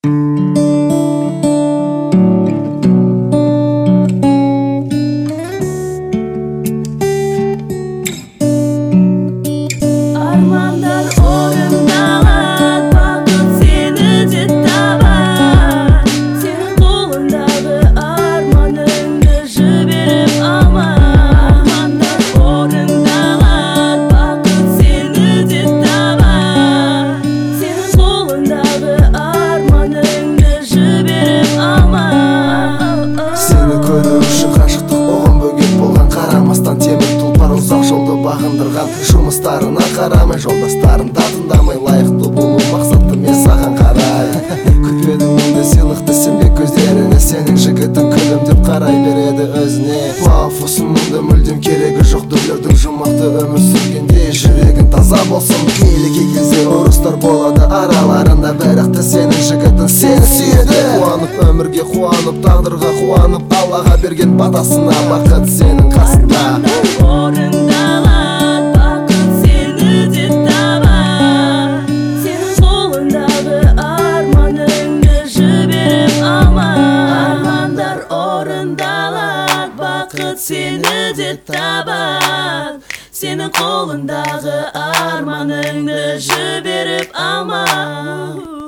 Armanlar orundalar, bakıt seni de tabar. Senin kolundağı armanını jibirip alma. Armanlar orundalar, bakıt seni de tabar. Senin kolundağı armanını jibirip alma. Seni көру үшін қашықтық оған бөгет болған, қарамастан темір тұлпар ұзақ жолды бағындырған. Жұмыстарына қарамай, жолдастарын да тыңдамай, лайықты болу мақсатты мен саған қарай. Күтпедің мұндай сыйлықты сенбе көздеріне, сенің жігітің күлімдеп қарай береді өзіне. Лав ұсынымды мүлдем керегі жоқ, дүрлердің жұмақты өмір сүргенде жүрегің таза болсын. Мейлі кезде ұрыстар болады араларында, бірақ та сенің жігітің сені сүйеді. Қуанып өмірге, қуанып тағдырға, қуанып Аллаға берген батасына, бақыт сенің қасында. Orundalar, bakıt seni de tabar. Senin kolundağı armanını jibirip alma. Armanlar orundalar, bakıt seni de tabar. Senin kolundağı armanını jibirip alma.